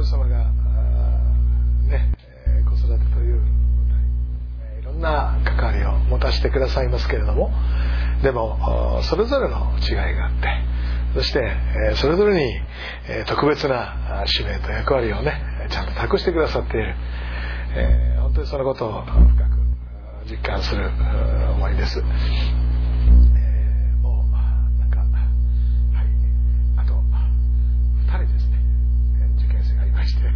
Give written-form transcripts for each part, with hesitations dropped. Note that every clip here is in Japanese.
神様が子育てといういろんな関わりを持たせてくださいますけれども、でもそれぞれの違いがあって、そしてそれぞれに特別な使命と役割をちゃんと託してくださっている、本当にそのことを深く実感する思いです。もうなんか、はい、あと2人ですね、受験生がいまして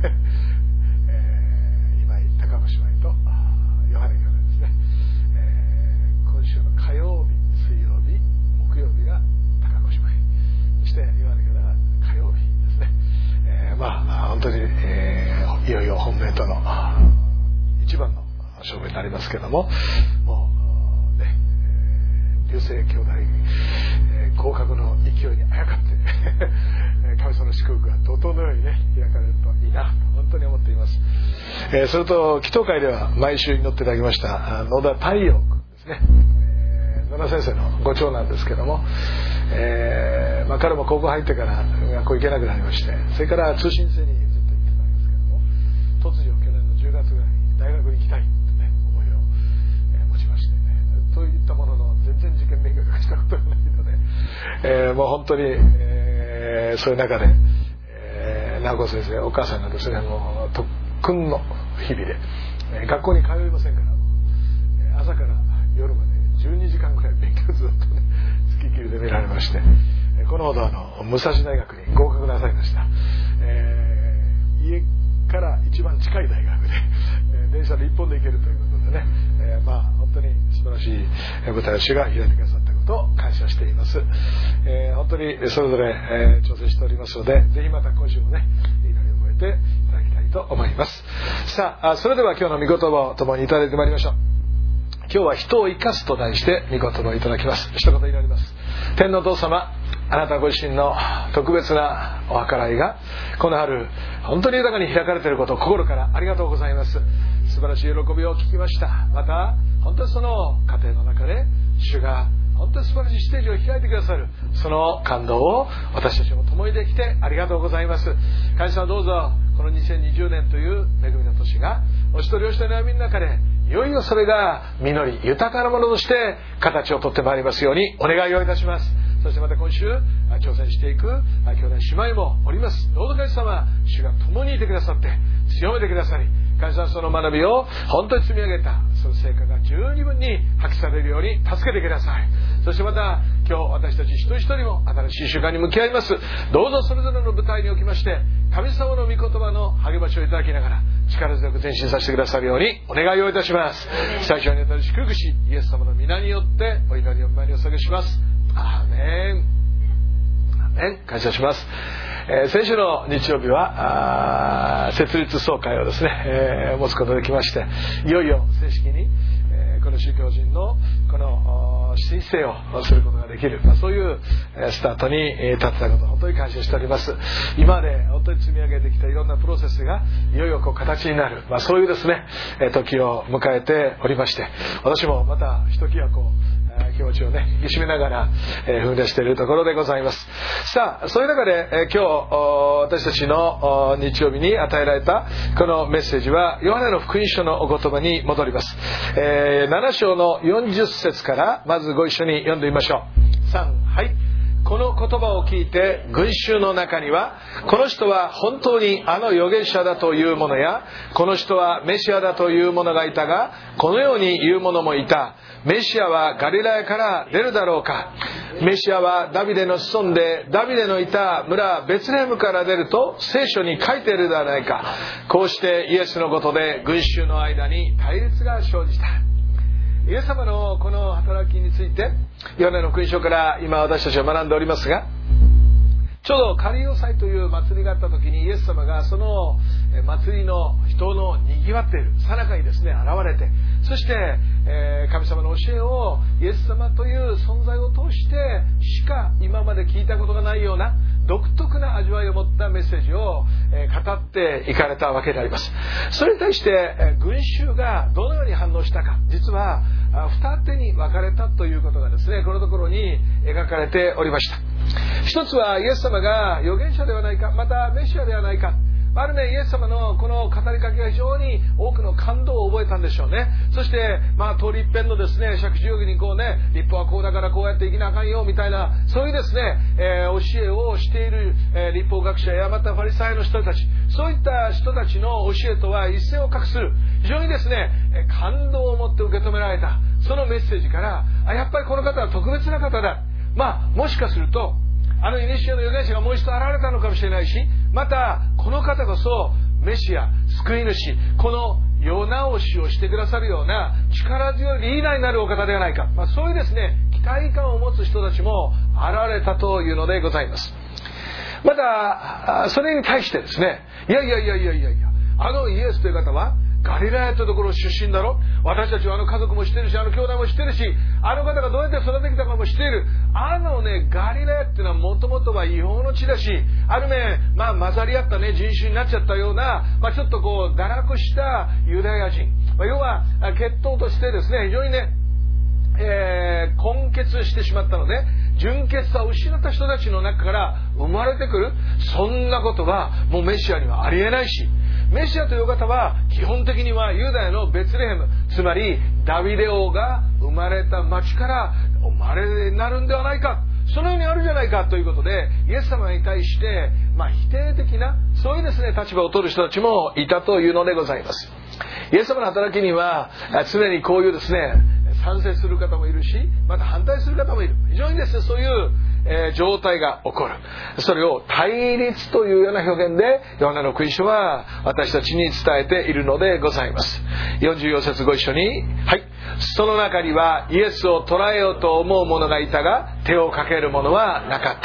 今井高子姉妹とヨハネ兄弟ですね。今週の火曜日、水曜日、木曜日が高子姉妹、そしてヨハネ兄弟が火曜日ですね。本当に、いよいよ本命との一番の勝負になりますけども、もうね、流星兄弟、合格の勢いにあやかって神様の祝福が怒涛のように開かれるといいなと本当に思っています。それと祈祷会では毎週祈っていただきました野田太陽君ですね、野田先生のご長男ですけども、彼も高校入ってから学校行けなくなりまして、それから通信制にずっと行ってたんですけども、突如去年の10月ぐらいに大学に行きたいと思いを持ちまして、といったものの全然受験勉強とかしたことがないので、もう本当に、そういう中で、直子先生お母さんがですね、もう特訓の日々で、学校に通いませんから、朝から夜まで12時間ぐらい勉強ずっと月給で見られまして、このほど武蔵大学に合格なさいました。家から一番近い大学で、電車で一本で行けるということでね、本当に素晴らしい舞台を主が開いてくださったことを感謝しています。本当にそれぞれ、調整しておりますので、ぜひまた今週もね、祈りを覚えていただきたいと思います。さあ、それでは今日の御言葉を共にいただいてまいりましょう。今日は人を生かすと題して御言葉をいただきます。一言祈ります。天のお父様、あなたご自身の特別なお計らいがこの春本当に豊かに開かれていることを心からありがとうございます。素晴らしい喜びを聞きました。また本当にその過程の中で主が本当に素晴らしいステージを開いてくださる、その感動を私たちも共にできてありがとうございます。神様、どうぞこの2020年という恵みの年がお一人お一人の歩みの中でいよいよそれが実り豊かなものとして形をとってまいりますようにお願いをいたします。そしてまた今週挑戦していく兄弟姉妹もおります。どうぞ神様、主が共にいてくださって強めてくださり、神様その学びを本当に積み上げたその成果が十二分に発揮されるように助けてください。そしてまた今日私たち一人一人も新しい習慣に向き合います。どうぞそれぞれの舞台におきまして神様の御言葉の励ましをいただきながら力強く前進させてくださるようにお願いをいたします。最初にあたり祝福しイエス様の皆によってお祈りを前にお捧げします。アーメン。アーメン。感謝します。先週の日曜日は設立総会をですね、持つことができまして、いよいよ正式に、この宗教人のこの申請をすることができる、そういうスタートに立ったことを本当に感謝しております。今まで本当に積み上げてきたいろんなプロセスがいよいよ形になる、そういうですね時を迎えておりまして、私もまたひときわ気持ちをね引き締めながら踏み出しているところでございます。さあ、そういう中で今日私たちの日曜日に与えられたこのメッセージはヨハネの福音書のお言葉に戻ります。7章の40節からまずご一緒に読んでみましょう。3、はい。この言葉を聞いて群衆の中には、この人は本当にあの預言者だという者や、この人はメシアだという者がいたが、このように言う者もいた。メシアはガリラヤから出るだろうか。メシアはダビデの子孫で、ダビデのいた村ベツレヘムから出ると聖書に書いているではないか。こうしてイエスのことで群衆の間に対立が生じた。イエス様のこの働きについてヨハネの福音書から今私たちは学んでおりますが、ちょうどカリオ祭という祭りがあった時にイエス様がその祭りの人の賑わっている最中にですね現れて、そして神様の教えをイエス様という存在を通してしか今まで聞いたことがないような独特な味わいを持ったメッセージを語っていかれたわけであります。それに対して群衆がどのように反応したか、実は二手に分かれたということがですねこのところに描かれておりました。一つはイエス様が預言者ではないか、またメシアではないか、 ある面イエス様のこの語りかけが非常に多くの感動を覚えたんでしょうね。そして通り一遍のですね、借地定規にこうね、立法はこうだからこうやって生きなあかんよみたいな、そういうですね、教えをしている、立法学者やまたファリサイの人たち、そういった人たちの教えとは一線を画する、非常にですね、感動を持って受け止められたそのメッセージから、やっぱりこの方は特別な方だ、もしかすると古の預言者がもう一度現れたのかもしれないし、またこの方こそメシア、救い主、この世直しをしてくださるような力強いリーダーになるお方ではないか、そういうですね、期待感を持つ人たちも現れたというのでございます。またそれに対してですね、いやイエスという方はガリラヤというところ出身だろ、私たちは家族も知ってるし、兄弟も知ってるし、方がどうやって育ててきたかも知っている。ガリラヤっていうのはもともとは違法の地だし、ある面混ざり合ったね人種になっちゃったような、ちょっとこう堕落したユダヤ人、要は血統としてですね、非常にね、根血してしまったので、純潔さを失った人たちの中から生まれてくる、そんなことはもうメシアにはありえないし、メシアという方は基本的にはユダヤのベツレヘム、つまりダビデ王が生まれた町から生まれになるんではないか、そのようにあるじゃないかということで、イエス様に対して否定的な、そういうですね、立場を取る人たちもいたというのでございます。イエス様の働きには常にこういうですね、賛成する方もいるし、また反対する方もいる。非常にですね、そういう状態が起こる。それを対立というような表現でヨハネの福音書は私たちに伝えているのでございます。44節ご一緒に。はい。その中にはイエスを捕らえようと思う者がいたが、手をかける者はなかった。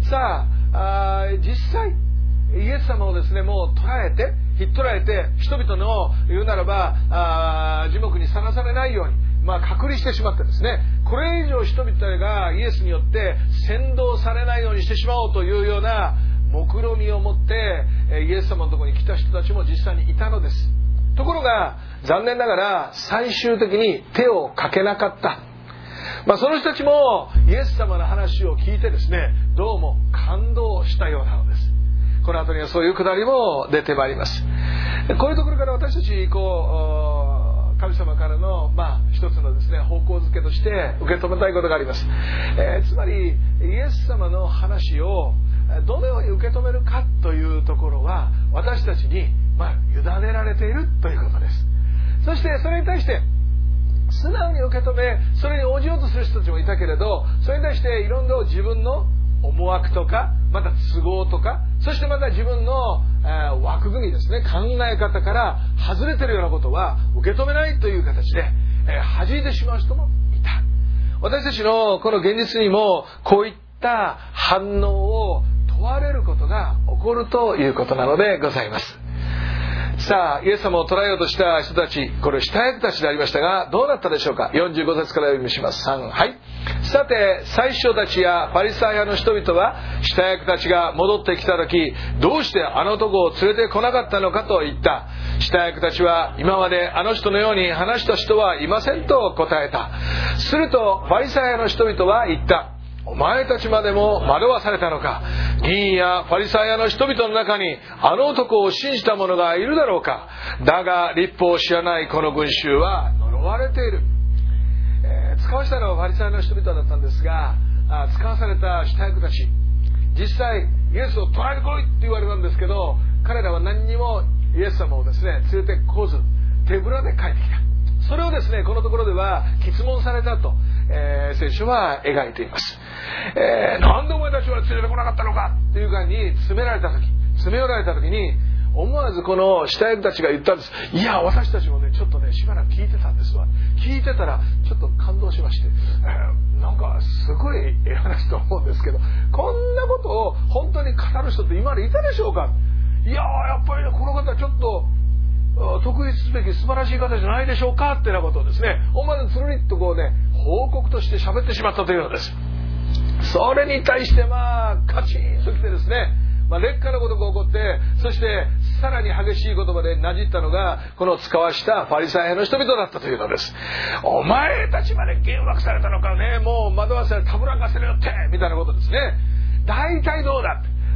さあ、実際イエス様をですね、もう捕らえて、ひっ捕らえて、人々の言うならば耳目にさらされないように隔離してしまってですね、これ以上人々がイエスによって扇動されないようにしてしまおうというような目論みを持ってイエス様のところに来た人たちも実際にいたのです。ところが残念ながら最終的に手をかけなかった。その人たちもイエス様の話を聞いてですね、どうも感動したようなのです。この後にはそういうくだりも出てまいります。こういうところから私たち神様からの一つのですね、方向づけとして受け止めたいことがあります。つまりイエス様の話をどのように受け止めるかというところは私たちに委ねられているということです。そしてそれに対して素直に受け止め、それに応じようとする人たちもいたけれど、それに対していろんな自分の思惑とか、また都合とか、そしてまた自分の枠組みですね、考え方から外れているようなことは受け止めないという形で弾いてしまう人もいた。私たちのこの現実にもこういった反応を問われることが起こるということなのでございます。さあ、イエス様を捕らえようとした人たち、これ下役たちでありましたが、どうなったでしょうか。45節から読みします。3、はい。さて、最初たちやパリサイ派の人々は下役たちが戻ってきた時、どうしてあの男を連れてこなかったのかと言った。下役たちは、今まであの人のように話した人はいませんと答えた。するとパリサイ派の人々は言った。お前たちまでも惑わされたのか。議員やファリサイ派の人々の中にあの男を信じた者がいるだろうか。だが律法を知らないこの群衆は呪われている。使わしたのはファリサイの人々だったんですが、使わされた下役たち、実際イエスを捕らえてこいって言われたんですけど、彼らは何にもイエス様をですね連れてこず、手ぶらで帰ってきた。それをですね、このところでは詰問されたと、聖書は描いています。なんでお前たちは連れてこなかったのかっていう感じに詰め寄られた時に、思わずこの下役たちが言ったんです。いや、私たちもね、ちょっとね、しばらく聞いてたんですわ。聞いてたらちょっと感動しまして、なんかすごい話と思うんですけど、こんなことを本当に語る人って今までいたでしょうか。いや、やっぱりね、この方ちょっと特筆すべき素晴らしい方じゃないでしょうかってなことをですね、思わずつるりっとこうね、報告として喋ってしまったというのです。それに対してカチンときてですね、劣化のことが起こって、そしてさらに激しい言葉でなじったのがこの使わしたファリサイ派の人々だったというのです。お前たちまで幻惑されたのかね、もう惑わせたぶらかせるよってみたいなことですね。大体どうだ、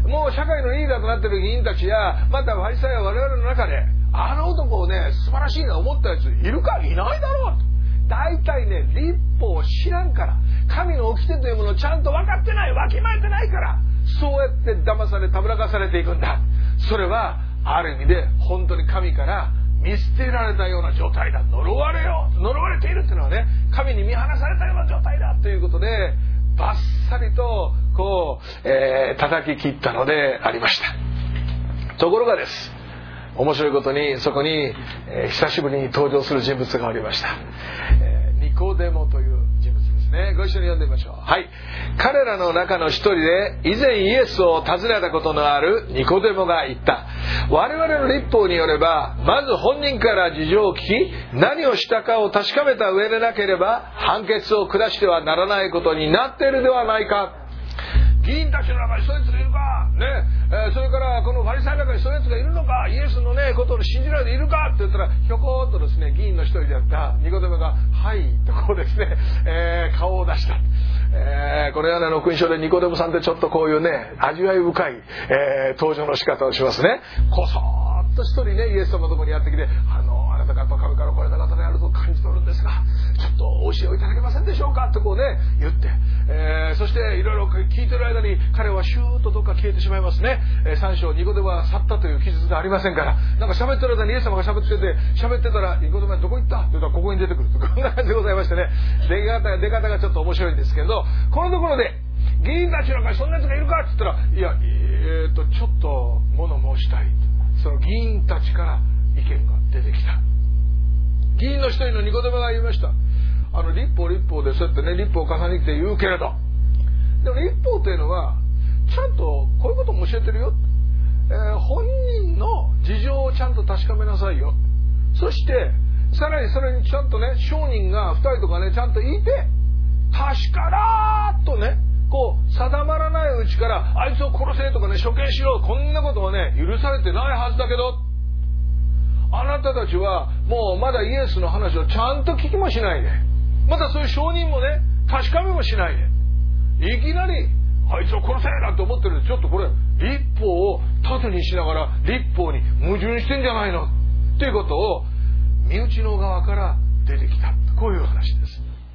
もう社会のリーダーとなっている議員たちや、またファリサイや我々の中で、あの男をね、素晴らしいな思ったやついるかいないだろうと。大体ね、立法を知らんから、神の掟というものをちゃんと分かってない、わきまえてないから、そうやって騙され、たぶらかされていくんだ。それは、ある意味で本当に神から見捨てられたような状態だ。呪われているっていうのはね、神に見放されたような状態だということで、バッサリと叩き切ったのでありました。ところがです、面白いことにそこに、久しぶりに登場する人物がおりました。ニコデモという人物ですね。ご一緒に読んでみましょう。はい。彼らの中の一人で以前イエスを訪ねたことのあるニコデモが言った。我々の律法によれば、まず本人から事情を聞き、何をしたかを確かめた上でなければ判決を下してはならないことになっているではないか。議員たちの中にそういうやつがいるかね、それからこのファリサイの中にそういうやつがいるのか、イエスのねことを信じられているかって言ったら、ひょこっとですね、議員の一人であったニコデモがはいとこうですね、顔を出した。このような福音書でニコデモさんってちょっとこういうね味わい深い、登場の仕方をしますね。こそーっと一人ね、イエス様のところにやってきて、あなた方神からこれな方であると感じ取るんですが、ちょっとお教えをいただけませんでしょうかとこうね言って、そしていろいろ聞いてる間に彼はシューッとどっか消えてしまいますね。3章ニコデモは去ったという記述がありませんから、なんか喋ってる間にイエス様が喋ってたら、ニコデモはどこ行ったって言ったらここに出てくると、こんな感じでございましてね、出方がちょっと面白いんですけど、このところで議員たちの中にそんなやつがいるかって言ったら、いやちょっと物申したい。その議員たちから意見が出てきた。議員の一人のニコデモが言いました。立法でそうやってね、立法を重ねて言うけれど、でも立法というのはちゃんとこういうことも教えてるよ、本人の事情をちゃんと確かめなさいよ。そしてさらにそれにちゃんとね、証人が2人とかねちゃんといて、確かだーとね、こう定まらないうちからあいつを殺せとかね、処刑しろ、こんなことはね許されてないはずだけど、あなたたちはもうまだイエスの話をちゃんと聞きもしないで、またそういう証人もね確かめもしないで、いきなりあいつを殺せなんて思ってる。ちょっとこれ律法を盾にしながら律法に矛盾してんじゃないのっていうことを身内の側から出てきた、こういう話です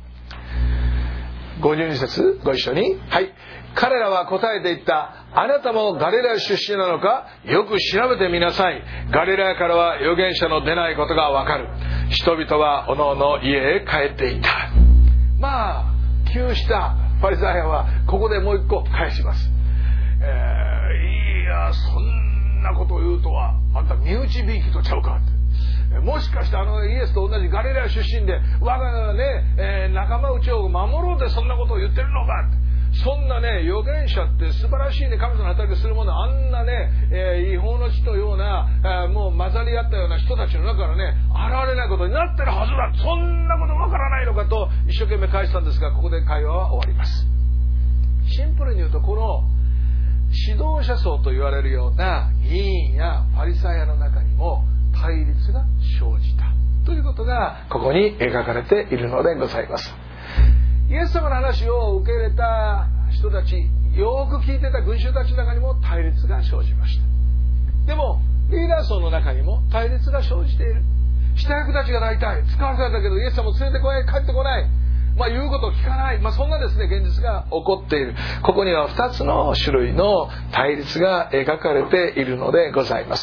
。52節ご一緒に。はい。彼らは答えて言った。あなたもガリラヤ出身なのか、よく調べてみなさい。ガリラヤからは預言者の出ないことがわかる。人々はおのおの家へ帰っていった。まあ窮したファリサイはここでもう一個返します。いやそんなことを言うとは、あんた身内びいきとちゃうかって。もしかしてイエスと同じガリラヤ出身で我がね、仲間内を守ろうでそんなことを言ってるのかって。そんなね預言者って素晴らしいね、神様の働きするもの、あんなね、違法の地のような、もう混ざり合ったような人たちの中からね現れないことになってるはずだ、そんなことわからないのかと一生懸命返したんですが、ここで会話は終わります。シンプルに言うと、この指導者層と言われるような議員やファリサイアの中にも対立が生じたということがここに描かれているのでございます。イエス様の話を受け入れた人たち、よく聞いてた群衆たちの中にも対立が生じました。でもリーダー層の中にも対立が生じている。下役たちが大体使わされたけどイエス様連れてこない、帰ってこない、言うことを聞かない、そんなですね現実が起こっている。ここには2つの種類の対立が描かれているのでございます。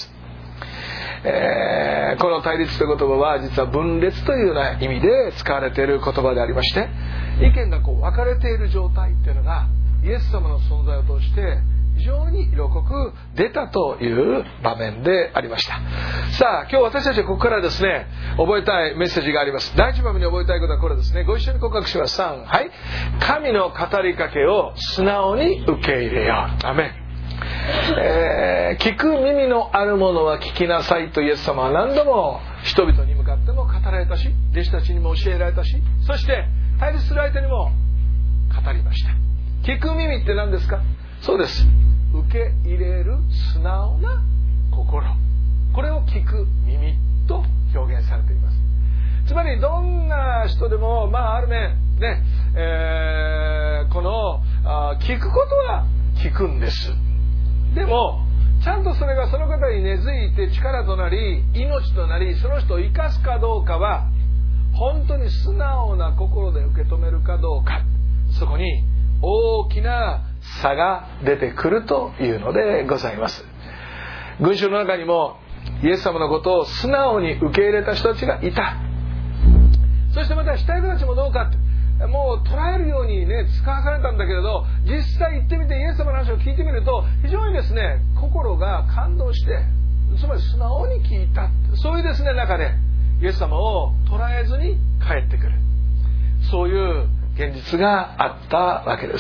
この対立という言葉は実は分裂というような意味で使われている言葉でありまして、意見が分かれている状態というのがイエス様の存在を通して非常に色濃く出たという場面でありました。さあ今日私たちはここからですね覚えたいメッセージがあります。第一番目に覚えたいことはこれですね。ご一緒に告白します。3、はい。神の語りかけを素直に受け入れよう。アメン。聞く耳のあるものは聞きなさいとイエス様は何度も人々に向かっても語られたし、弟子たちにも教えられたし、そして対立する相手にも語りました。聞く耳って何ですか？そうです、受け入れる素直な心、これを聞く耳と表現されています。つまりどんな人でもある面ね、この聞くことは聞くんです。でもちゃんとそれがその方に根付いて力となり命となり、その人を生かすかどうかは本当に素直な心で受け止めるかどうか、そこに大きな差が出てくるというのでございます。群衆の中にもイエス様のことを素直に受け入れた人たちがいた。そしてまた下人たちもどうかって、もう捉えるようにね使わされたんだけれど、実際行ってみてイエス様の話を聞いてみると非常にですね心が感動して、つまり素直に聞いた、そういうですね中でイエス様を捉えずに帰ってくる、そういう現実があったわけです。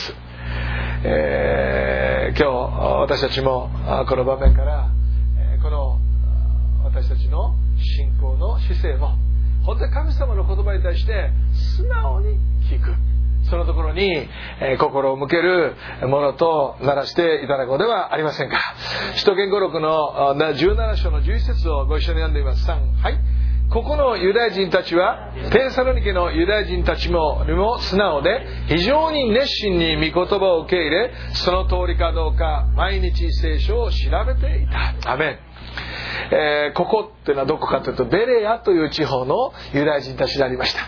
今日私たちもこの場面からこの私たちの信仰の姿勢も本当に神様の言葉に対して素直に聞く、そのところに心を向けるものとならしていただこうではありませんか。使徒言語録の17章の11節をご一緒に読んでみます。3、はい。ここのユダヤ人たちはテサロニケのユダヤ人たちも素直で非常に熱心に御言葉を受け入れ、その通りかどうか毎日聖書を調べていた。アメン。ここっていうのはどこかというとベレアという地方のユダヤ人たちでありました。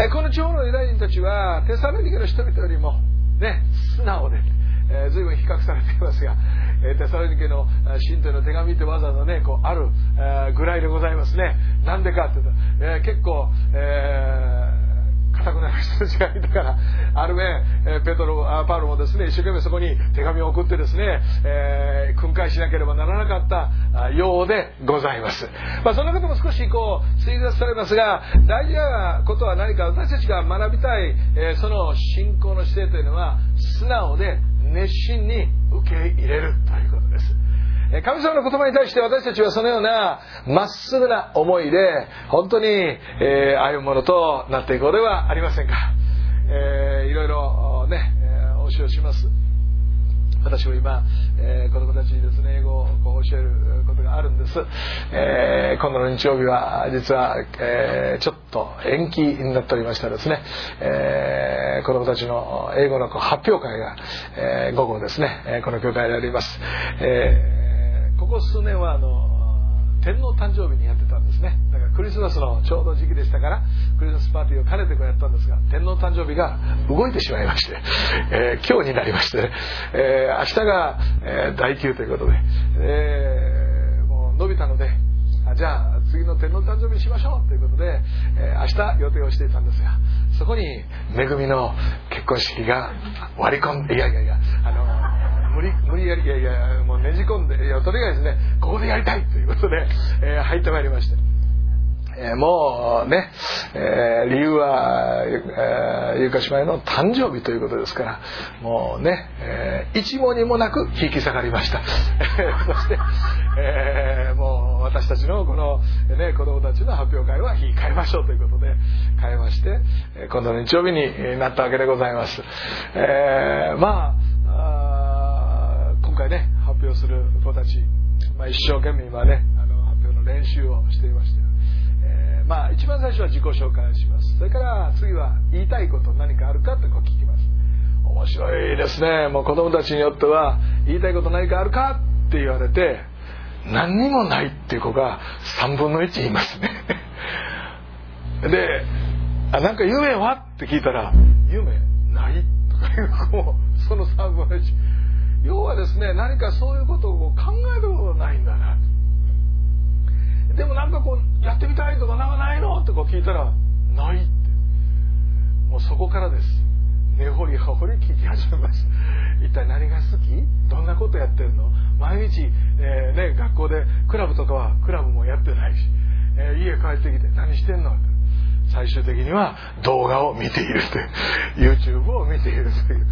この地方のユダヤ人たちはテサロニケの人々よりもね素直で、随分比較されていますが、テサロニケの信徒の手紙ってわざわざねこうあるぐらいでございますね。なんでかっていうと、結構固くなる人たちがいたから、ある面パウロもですね一生懸命そこに手紙を送ってですね、訓戒しなければならなかったようでございます。そんなことも少しこう推察されますが、大事なことは何か、私たちが学びたい、その信仰の姿勢というのは素直で熱心に受け入れるということです。神様の言葉に対して私たちはそのようなまっすぐな思いで本当に歩むものとなっていこうではありませんか。いろいろねお教えします。私も今、子供たちにですね英語を教えることがあるんです。今度の日曜日は実は、ちょっと延期になっておりましたですね、子供たちの英語の発表会が、午後ですね、この教会であります。ここ数年は天皇誕生日にやってたんですね。だからクリスマスのちょうど時期でしたからクリスマスパーティーを兼ねてやったんですが、天皇誕生日が動いてしまいまして、今日になりまして、明日が、第9ということで、もう伸びたので、じゃあ次の天皇誕生日にしましょうということで、明日予定をしていたんですが、そこに恵みの結婚式が割り込んで、無理やりもうねじ込んで、とりあえずねここでやりたいということで、入ってまいりまして、もうね、理由は、ゆか姉妹の誕生日ということですから、もうね、一問にもなく引き下がりました。そして、もう私たちのこの、ね、子供たちの発表会は引き換えましょうということで変えまして、今度の日曜日になったわけでございます。今回ね発表する子たち、一生懸命今ね発表の練習をしていまして、一番最初は自己紹介をします。それから次は言いたいこと何かあるかと聞きます。面白いですね。もう子供たちによっては言いたいこと何かあるかって言われて何にもないっていう子が3分の1言いますね。で、なんか夢はって聞いたら夢ないとかいう子もその3分の1。要はですね、何かそういうことを考えることがないんだな。でもなんかやってみたいとかなんかないのって聞いたらないって、もうそこからです。根掘り葉掘り聞き始めます。一体何が好き？どんなことやってるの？毎日、学校でクラブとかはクラブもやってないし、家帰ってきて何してんの？最終的には動画を見ているという YouTube を見ているという、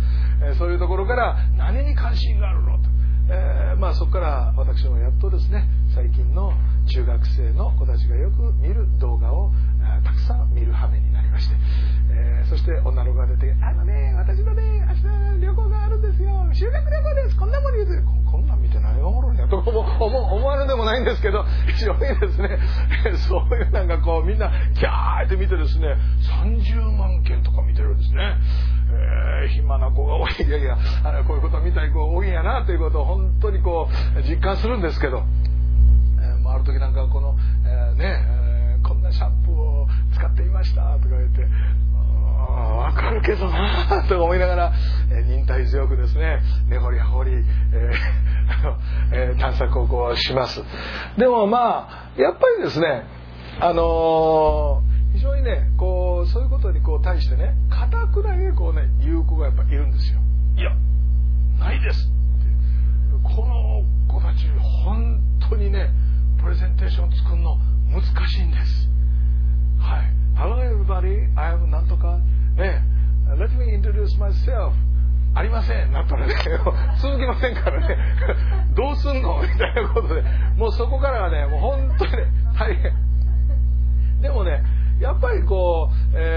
そういうところから何に関心があるのと、そこから私もやっとですね、最近の中学生の子たちがよく見る動画をたくさん見る羽目になりまして、そして女の子が出て、私のね明日旅行があるんですよ、修学旅行です、こんなもの言うて、こんなん見て何がおもろいんやと思われでもないんですけど、非常にですね、そういうなんかみんなキャーって見てですね、30万件とか見てるんですね。 暇な子が多い、いやいやこういうことを見たい子が多いんやなということを本当に実感するんですけど、ある時なんかこの、こんなシャンプーを使っていましたとか言ってわかるけどなと思いながら、忍耐強くですね根掘り葉掘り、探索をします。でもやっぱりですね非常にねそういうことに対してね固くなに言う子がやっぱいるんですよ。いやないですって、この子たち本当にねプレゼンテーション作るの難しいんです。はい。Hello everybody, I am なんとかLet me introduce myself ありませんなったらね続きませんからねどうすんのみたいなことで、もうそこからはねもう本当にね大変。でもねやっぱり問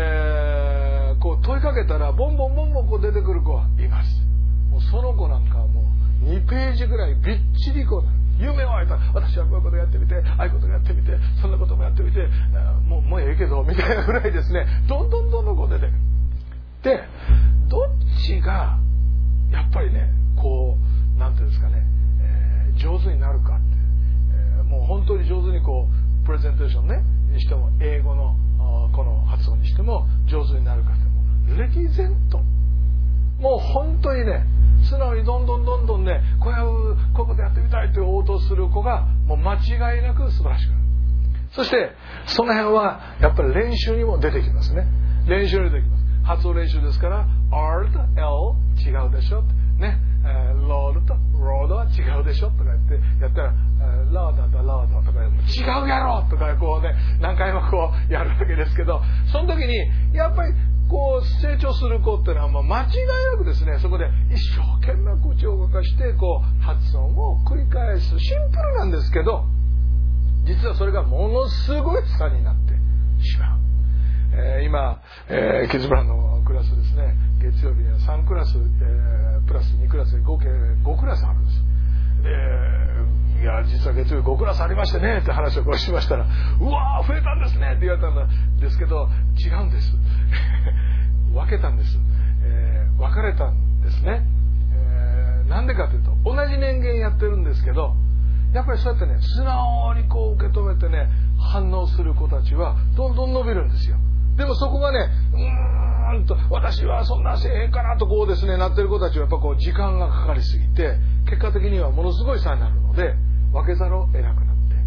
いかけたらボンボンボンボン出てくる子はいます。もうその子なんかはもう2ページぐらいびっちり夢を与えた、私はこういうことやってみて、ああいうことやってみて、そんなこともやってみて、もうええけどみたいなぐらいですね、どんどん出てくる。でどっちがやっぱりねなんていうんですかね、上手になるかって、もう本当に上手にプレゼンテーションねにしても英語のこの発音にしても上手になるかって、もうレジェンド、もう本当にね素直にどんどんねこういうことやってみたいという応答する子がもう間違いなく素晴らしくなる。そしてその辺はやっぱり練習にも出てきますね。練習に出てきます。発音練習ですから R と L 違うでしょね、ロードとロードは違うでしょとか言ってやったらロードとロードとか違うやろとか何回もやるわけですけど、その時にやっぱり成長する子っていうのは間違いなくですね、そこで一生懸命口を動かして発音を繰り返す。シンプルなんですけど実はそれがものすごい差になってしまう。今、キズブラのクラスですね、月曜日には3クラス、プラス2クラスで合計5クラスあるんです。いや実は月曜日5クラスありましてねって話をしましたら、うわー増えたんですねって言われたんですけど、違うんです分けたんです、分かれたんですね。なんでかというと同じ年限やってるんですけど、やっぱりそうやってね素直に受け止めてね反応する子たちはどんどん伸びるんですよ。でもそこがね私はそんなせえへんかなとですねなってる子たちはやっぱ時間がかかりすぎて結果的にはものすごい差になるので、分けざるを得なくなって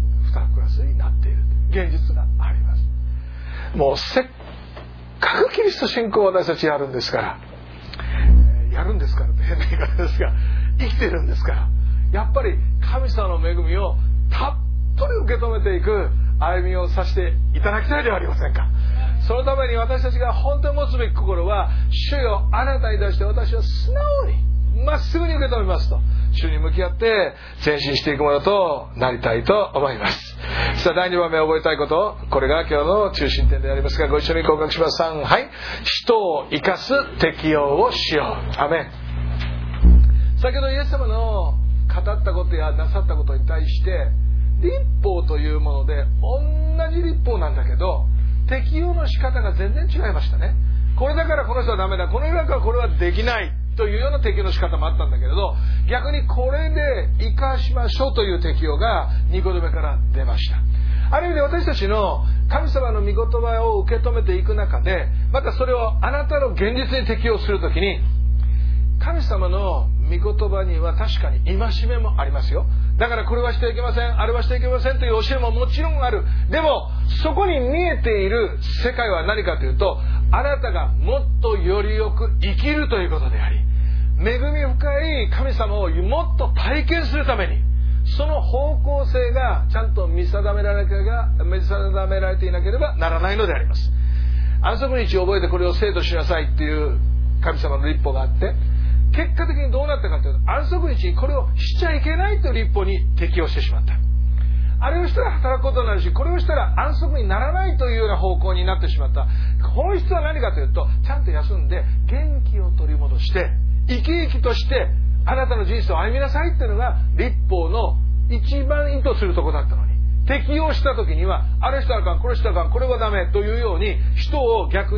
2クラスになっている現実があります。もうせっかくキリスト信仰を私たちやるんですから、やるんですからって変な言い方ですが、生きてるんですから、やっぱり神様の恵みをたっぷり受け止めていく歩みをさせていただきたいではありませんか。そのために私たちが本当に持つべき心は、主よあなたに対して私は素直にまっすぐに受け止めますと、主に向き合って前進していくものとなりたいと思います。さあ第2番目覚えたいこと、これが今日の中心点でありますが、ご一緒に告白します。3、はい。人を生かす適用をしよう。アメン。先ほどイエス様の語ったことやなさったことに対して律法というもので同じ律法なんだけど適用の仕方が全然違いましたね。これだからこの人はダメだ、この人だからこれはできないというような適用の仕方もあったんだけれど、逆にこれで生かしましょうという適用がニコデメから出ました。ある意味で私たちの神様の御言葉を受け止めていく中で、またそれをあなたの現実に適用するときに、神様の御言葉には確かに戒めもありますよ。だからこれはしてはいけません、あれはしてはいけませんという教えももちろんある。でもそこに見えている世界は何かというと、あなたがもっとよりよく生きるということであり、恵み深い神様をもっと体験するために、その方向性がちゃんと見定められていなければならないのであります。安息日を覚えてこれを生徒しなさいっていう神様の律法があって、結果的にどうなったかというと、安息日にこれをしちゃいけないという律法に適用してしまった。あれをしたら働くことになるし、これをしたら安息にならないというような方向になってしまった。本質は何かというと、ちゃんと休んで元気を取り戻して生き生きとしてあなたの人生を歩みなさいっていうのが律法の一番意図するところだったのに、適用した時にはあれしたらあかん、これしたらあかん、これはダメというように人を逆に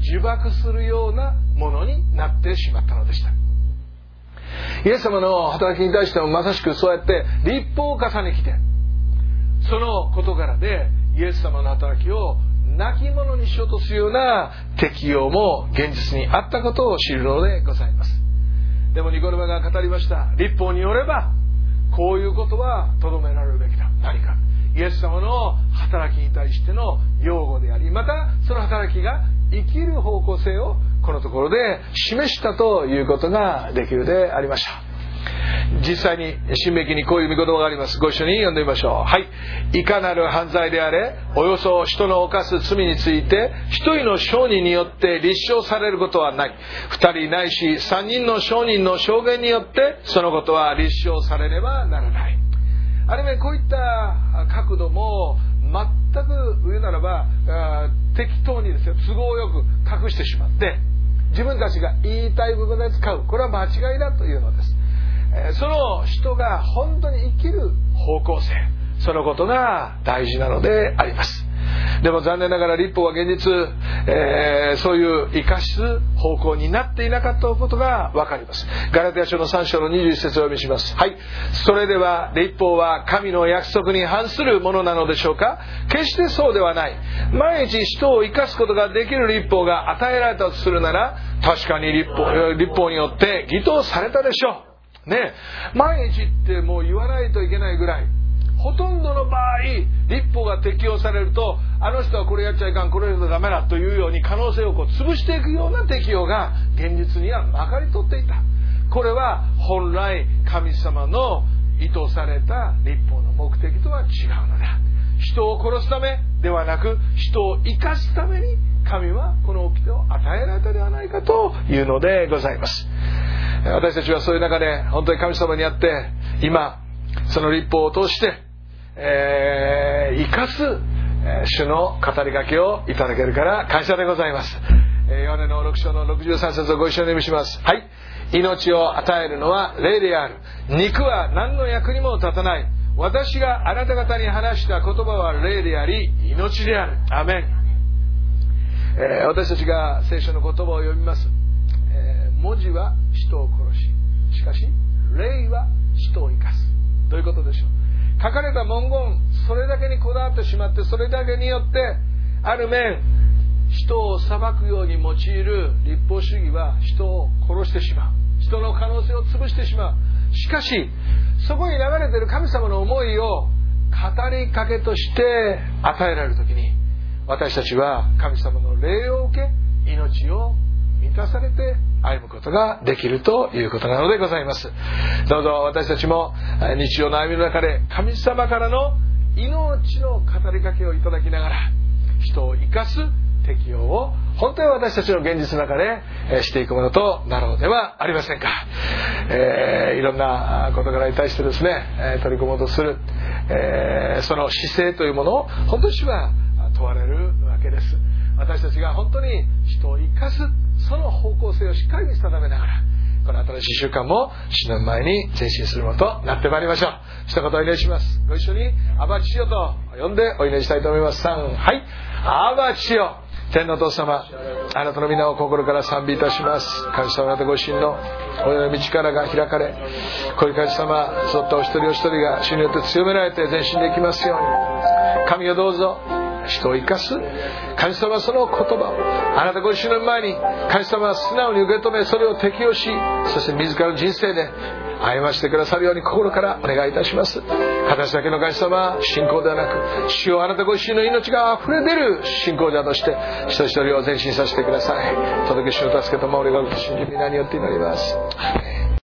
呪縛するようなものになってしまったのでした。イエス様の働きに対してもまさしくそうやって律法を重ねきて、その事柄でイエス様の働きを亡き者にしようとするような適用も現実にあったことを知るのでございます。でもニコデモが語りました。律法によればこういうことはとどめられるべきだ。何かイエス様の働きに対しての擁護であり、またその働きが生きる方向性をこのところで示したということができるでありました。実際に新明記にこういう御言葉があります。ご一緒に読んでみましょう。はい。いかなる犯罪であれ、およそ人の犯す罪について一人の証人によって立証されることはない。二人ないし三人の証人の証言によってそのことは立証されねばならない。あるいはこういった角度も全く言うならば適当にですよ、都合よく隠してしまって自分たちが言いたい部分で使う。これは間違いだというのです。その人が本当に生きる方向性、そのことが大事なのであります。でも残念ながら律法は現実、そういう生かす方向になっていなかったことが分かります。ガラテヤ書の3章の21節をお読みします。はい。それでは律法は神の約束に反するものなのでしょうか？決してそうではない。毎日人を生かすことができる律法が与えられたとするなら、確かに律法によって義とされたでしょう。ね、毎日ってもう言わないといけないぐらい、ほとんどの場合律法が適用されると、あの人はこれやっちゃいかん、これやっちゃダメだというように可能性を潰していくような適用が現実にはまかり通っていた。これは本来神様の意図された律法の目的とは違うのだ。人を殺すためではなく、人を生かすために神はこの掟を与えられたではないかというのでございます。私たちはそういう中で本当に神様にあって今その律法を通して、生かす、主の語りかけをいただけるから感謝でございます。ヨハネの6章の63節をご一緒に読みします。はい。命を与えるのは霊である。肉は何の役にも立たない。私があなた方に話した言葉は霊であり命である。アメン。私たちが聖書の言葉を読みます。文字は人を殺し、しかし霊は人を生かす。どういうことでしょう。書かれた文言、それだけにこだわってしまって、それだけによってある面人を裁くように用いる律法主義は人を殺してしまう。人の可能性を潰してしまう。しかしそこに流れている神様の思いを語りかけとして与えられるときに、私たちは神様の霊を受け、命を満たされて歩むことができるということなのでございます。どうぞ私たちも日常の歩みの中で神様からの命の語りかけをいただきながら、人を生かす適用を本当に私たちの現実の中でしていくものとなろうではありませんか。いろんな事柄に対してですね、取り組もうとする、その姿勢というものを本当に主は問われるわけです。私たちが本当に人を生かすその方向性をしっかり見定めながら、この新しい習慣も主の前に前進するものとなってまいりましょう。一言お祈りします。ご一緒にアバ父よと呼んでお祈りしたいと思います。3、はい。アバ父よ、天のお父様、あなたの皆を心から賛美いたします。神様、あなたご神のお祈りの道からが開かれ、こういう神様、そういったお一人お一人が主によって強められて前進できますように、神をどうぞ人を生かす神様、その言葉をあなたご自身の前に神様は素直に受け止め、それを適用し、そして自らの人生で歩ましてくださるように心からお願いいたします。形だけの神様、信仰ではなく、主をあなたご自身の命が溢れ出る信仰者として一人一人を前進させてください。届け主の助けと守りが信じる皆によって祈ります。